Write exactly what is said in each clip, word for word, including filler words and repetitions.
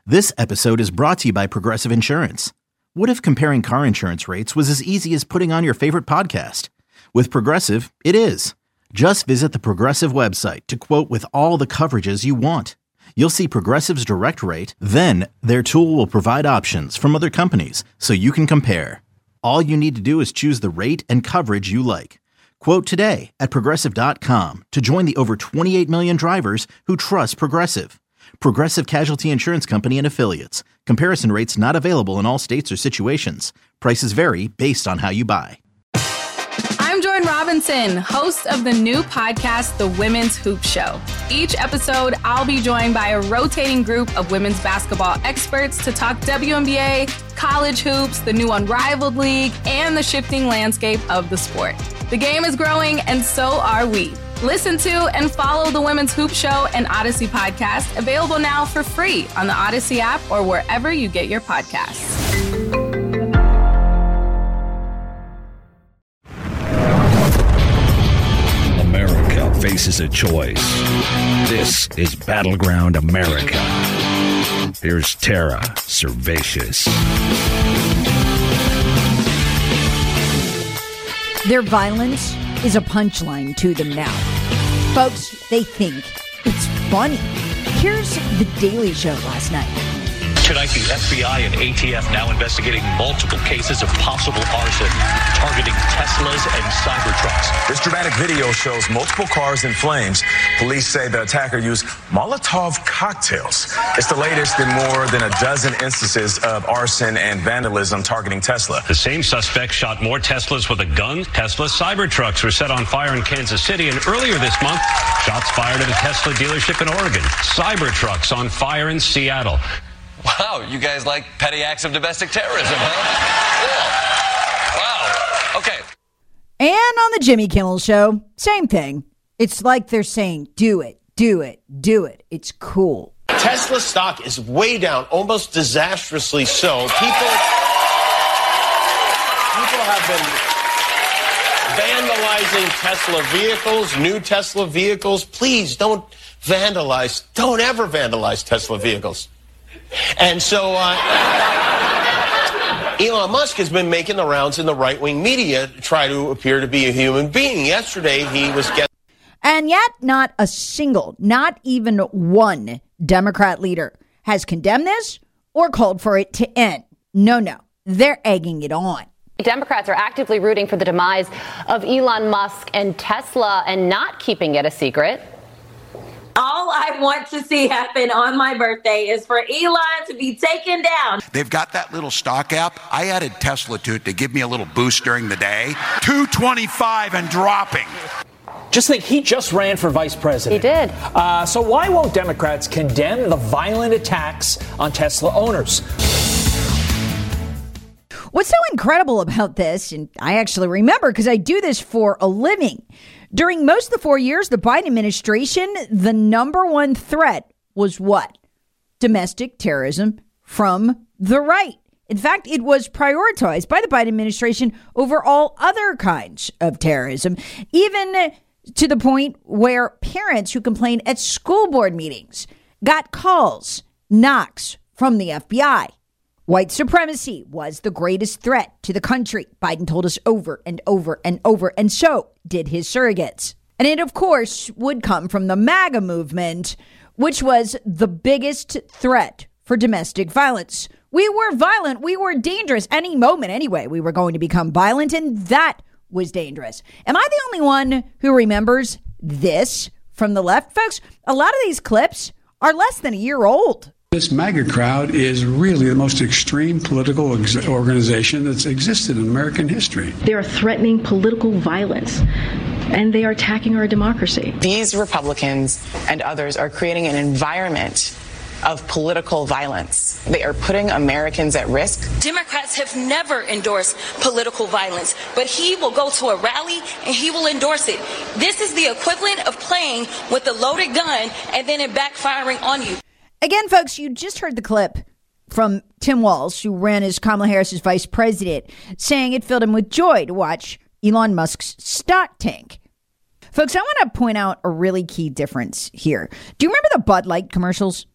This episode is brought to you by Progressive Insurance. What if comparing car insurance rates was as easy as putting on your favorite podcast? With Progressive, it is. Just visit the Progressive website to quote with all the coverages you want. You'll see Progressive's direct rate, then their tool will provide options from other companies so you can compare. All you need to do is choose the rate and coverage you like. Quote today at progressive dot com to join the over twenty-eight million drivers who trust Progressive. Progressive Casualty Insurance Company and Affiliates. Comparison rates not available in all states or situations. Prices vary based on how you buy. I'm Jordan Robinson, host of the new podcast, The Women's Hoop Show. Each episode, I'll be joined by a rotating group of women's basketball experts to talk W N B A, college hoops, the new Unrivaled League, and the shifting landscape of the sport. The game is growing, and so are we. Listen to and follow the Women's Hoop Show and Odyssey podcast, available now for free on the Odyssey app or wherever you get your podcasts. America faces a choice. This is Battleground America. Here's Tara Servatius. Their violence is a punchline to them now. Folks, they think it's funny. Here's The Daily Show last night. Tonight, the F B I and A T F now investigating multiple cases of possible arson targeting Teslas and Cybertrucks. This dramatic video shows multiple cars in flames. Police say the attacker used Molotov cocktails. It's the latest in more than a dozen instances of arson and vandalism targeting Tesla. The same suspect shot more Teslas with a gun. Tesla Cybertrucks were set on fire in Kansas City, and earlier this month, shots fired at a Tesla dealership in Oregon. Cybertrucks on fire in Seattle. Wow, you guys like petty acts of domestic terrorism, huh? Cool. Wow. Okay. And on the Jimmy Kimmel Show, same thing. It's like they're saying, do it, do it, do it. It's cool. Tesla stock is way down, almost disastrously so. People, people have been vandalizing Tesla vehicles, new Tesla vehicles. Please don't vandalize, don't ever vandalize Tesla vehicles. And so uh, Elon Musk has been making the rounds in the right-wing media to try to appear to be a human being. Yesterday, he was getting... And yet, not a single, not even one Democrat leader has condemned this or called for it to end. No, no, they're egging it on. Democrats are actively rooting for the demise of Elon Musk and Tesla and not keeping it a secret. All I want to see happen on my birthday is for Elon to be taken down. They've got that little stock app. I added Tesla to it to give me a little boost during the day. two twenty-five and dropping. Just think, he just ran for vice president. He did. Uh, so why won't Democrats condemn the violent attacks on Tesla owners? What's so incredible about this, and I actually remember because I do this for a living, during most of the four years, the Biden administration, the number one threat was what? Domestic terrorism from the right. In fact, it was prioritized by the Biden administration over all other kinds of terrorism, even to the point where parents who complained at school board meetings got calls, knocks from the F B I. White supremacy was the greatest threat to the country, Biden told us over and over and over, and so did his surrogates. And it, of course, would come from the MAGA movement, which was the biggest threat for domestic violence. We were violent. We were dangerous. Any moment, anyway, we were going to become violent, and that was dangerous. Am I the only one who remembers this from the left? Folks, a lot of these clips are less than a year old. This MAGA crowd is really the most extreme political ex- organization that's existed in American history. They are threatening political violence, and they are attacking our democracy. These Republicans and others are creating an environment of political violence. They are putting Americans at risk. Democrats have never endorsed political violence, but he will go to a rally and he will endorse it. This is the equivalent of playing with a loaded gun and then it backfiring on you. Again, folks, you just heard the clip from Tim Walz, who ran as Kamala Harris's vice president, saying it filled him with joy to watch Elon Musk's stock tank. Folks, I want to point out a really key difference here. Do you remember the Bud Light commercials?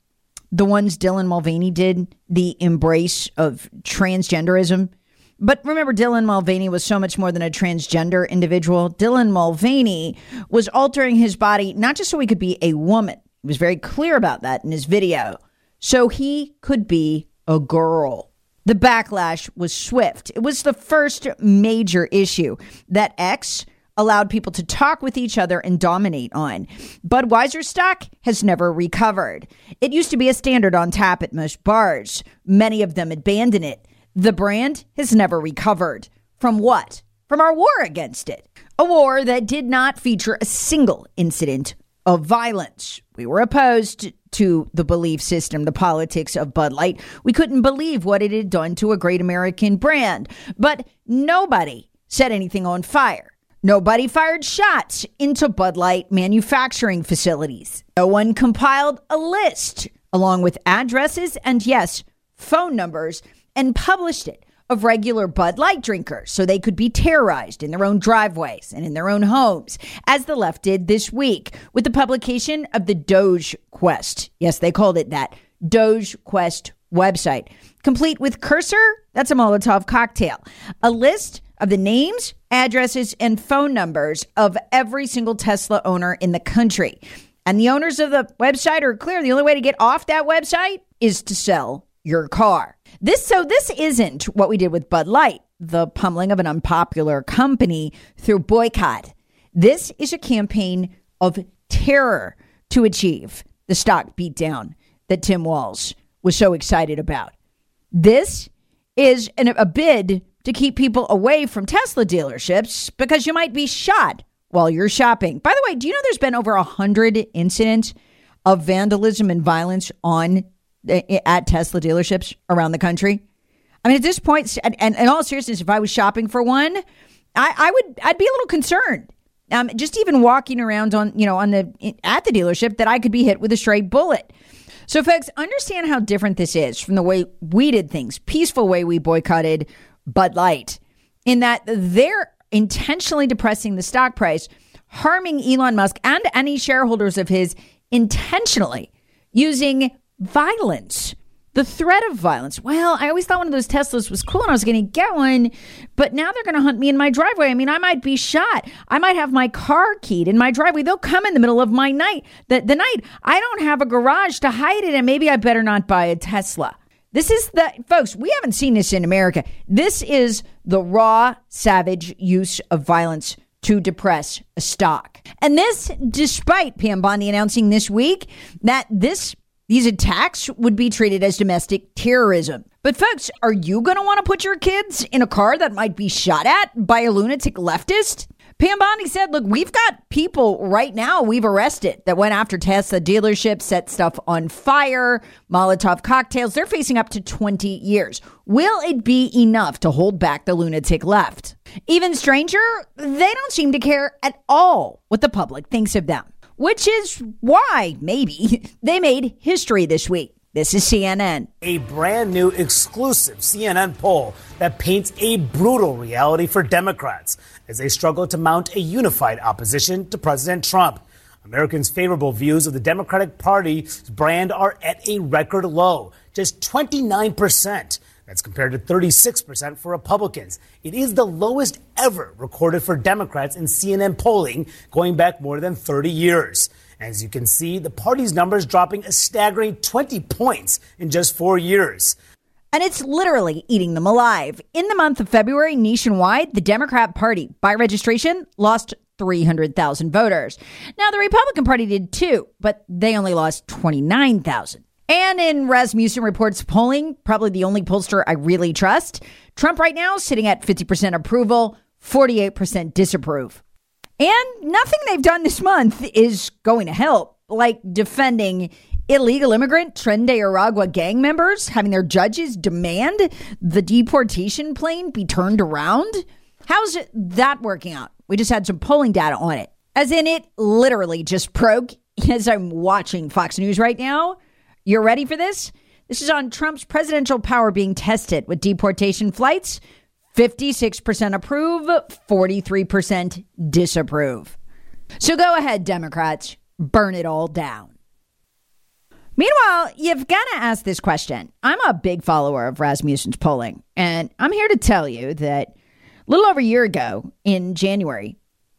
the ones Dylan Mulvaney did, the embrace of transgenderism. But remember, Dylan Mulvaney was so much more than a transgender individual. Dylan Mulvaney was altering his body, not just so he could be a woman. He was very clear about that in his video. So he could be a girl. The backlash was swift. It was the first major issue that X allowed people to talk with each other and dominate on. Budweiser stock has never recovered. It used to be a standard on tap at most bars. Many of them abandoned it. The brand has never recovered. From what? From our war against it. A war that did not feature a single incident of violence. We were opposed to the belief system, the politics of Bud Light. We couldn't believe what it had done to a great American brand. But nobody set anything on fire. Nobody fired shots into Bud Light manufacturing facilities. No one compiled a list along with addresses and, yes, phone numbers and published it of regular Bud Light drinkers so they could be terrorized in their own driveways and in their own homes, as the left did this week with the publication of the Doge Quest. Yes, they called it that. Doge Quest website, complete with cursor, that's a Molotov cocktail, a list of the names, addresses, and phone numbers of every single Tesla owner in the country. And the owners of the website are clear. The only way to get off that website is to sell your car. This so this isn't what we did with Bud Light, the pummeling of an unpopular company through boycott. This is a campaign of terror to achieve the stock beatdown that Tim Walz was so excited about. This is an, a bid to keep people away from Tesla dealerships because you might be shot while you're shopping. By the way, do you know there's been over one hundred incidents of vandalism and violence on at Tesla dealerships around the country? I mean, at this point, and, and in all seriousness, if I was shopping for one, I, I would, I'd be a little concerned. Um, just even walking around on, you know, on the at the dealership, that I could be hit with a stray bullet. So, folks, understand how different this is from the way we did things, peaceful way we boycotted Bud Light, in that they're intentionally depressing the stock price, harming Elon Musk and any shareholders of his, intentionally using violence, the threat of violence. Well, I always thought one of those Teslas was cool and I was going to get one, but now they're going to hunt me in my driveway. I mean, I might be shot. I might have my car keyed in my driveway. They'll come in the middle of my night, the, the night. I don't have a garage to hide it, and maybe I better not buy a Tesla. This is the, folks, we haven't seen this in America. This is the raw, savage use of violence to depress a stock. And this, despite Pam Bondi announcing this week that this these attacks would be treated as domestic terrorism. But folks, are you going to want to put your kids in a car that might be shot at by a lunatic leftist? Pam Bondi said, look, we've got people right now we've arrested that went after Tesla dealerships, set stuff on fire, Molotov cocktails. They're facing up to twenty years. Will it be enough to hold back the lunatic left? Even stranger, they don't seem to care at all what the public thinks of them, which is why maybe they made history this week. This is C N N. A brand new exclusive C N N poll that paints a brutal reality for Democrats as they struggle to mount a unified opposition to President Trump. Americans' favorable views of the Democratic Party's brand are at a record low, just twenty-nine percent. That's compared to thirty-six percent for Republicans. It is the lowest ever recorded for Democrats in C N N polling, going back more than thirty years. As you can see, the party's numbers dropping a staggering twenty points in just four years. And it's literally eating them alive. In the month of February, nationwide, the Democrat Party, by registration, lost three hundred thousand voters. Now, the Republican Party did too, but they only lost twenty-nine thousand. And in Rasmussen Reports polling, probably the only pollster I really trust, Trump right now sitting at fifty percent approval, forty-eight percent disapprove. And nothing they've done this month is going to help, like defending illegal immigrant Tren de Aragua gang members, having their judges demand the deportation plane be turned around. How's that working out? We just had some polling data on it. As in, it literally just broke as I'm watching Fox News right now. You're ready for this? This is on Trump's presidential power being tested with deportation flights. fifty-six percent approve, forty-three percent disapprove. So go ahead, Democrats, burn it all down. Meanwhile, you've got to ask this question. I'm a big follower of Rasmussen's polling, and I'm here to tell you that a little over a year ago in January,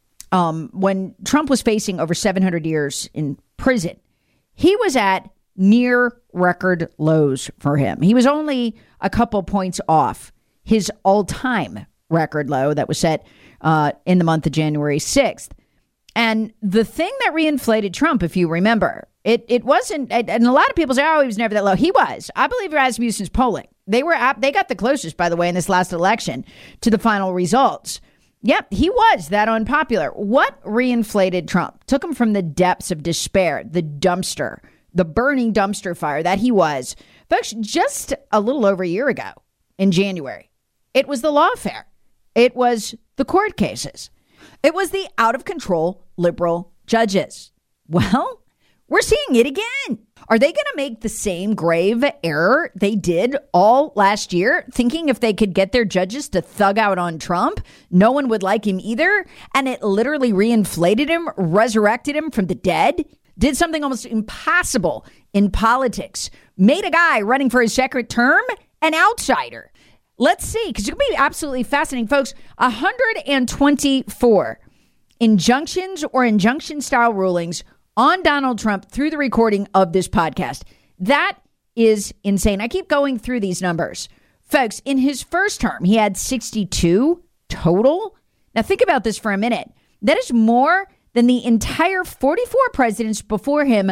um, when Trump was facing over seven hundred years in prison, he was at near record lows for him. He was only a couple points off his all-time record low that was set uh, in the month of January sixth. And the thing that reinflated Trump, if you remember, it it wasn't, and a lot of people say, oh, he was never that low. He was. I believe Rasmussen's polling. They were up, they got the closest, by the way, in this last election to the final results. Yep, he was that unpopular. What reinflated Trump? Took him from the depths of despair, the dumpster, the burning dumpster fire that he was, folks, just a little over a year ago in January. It was the lawfare. It was the court cases. It was the out-of-control liberal judges. Well, we're seeing it again. Are they going to make the same grave error they did all last year, thinking if they could get their judges to thug out on Trump, no one would like him either? And it literally reinflated him, resurrected him from the dead, did something almost impossible in politics, made a guy running for his second term an outsider. Let's see, because it's going to be absolutely fascinating, folks. one hundred twenty-four injunctions or injunction-style rulings on Donald Trump through the recording of this podcast. That is insane. I keep going through these numbers. Folks, in his first term, he had sixty-two total. Now, think about this for a minute. That is more than the entire forty-four presidents before him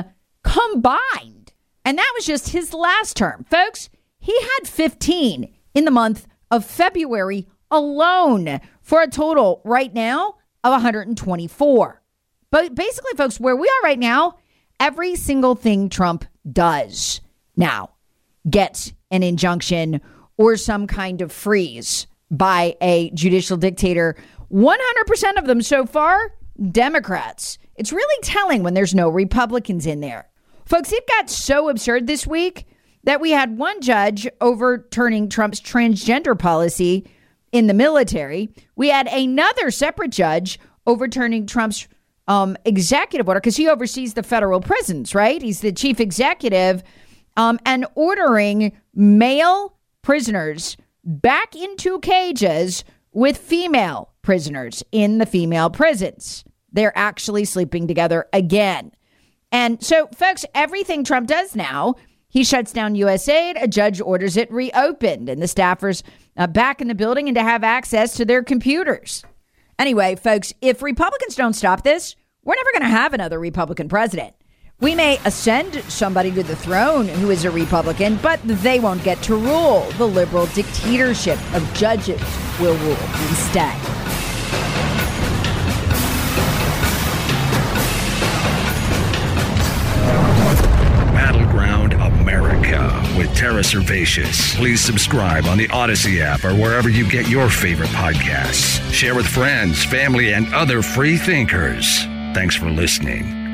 combined. And that was just his last term. Folks, he had fifteen in the month of February alone for a total right now of one hundred twenty-four. But basically, folks, where we are right now, every single thing Trump does now gets an injunction or some kind of freeze by a judicial dictator. one hundred percent of them so far, Democrats. It's really telling when there's no Republicans in there. Folks, it got so absurd this week that we had one judge overturning Trump's transgender policy in the military. We had another separate judge overturning Trump's um, executive order, because he oversees the federal prisons, right? He's the chief executive, um, and ordering male prisoners back into cages with female prisoners in the female prisons. They're actually sleeping together again. And so, folks, everything Trump does now, he shuts down U S aid, a judge orders it reopened, and the staffers uh, back in the building and to have access to their computers. Anyway, folks, if Republicans don't stop this, we're never going to have another Republican president. We may ascend somebody to the throne who is a Republican, but they won't get to rule. The liberal dictatorship of judges will rule instead. Battleground America with Tara Servatius. Please subscribe on the Odyssey app or wherever you get your favorite podcasts. Share with friends, family, and other free thinkers. Thanks for listening.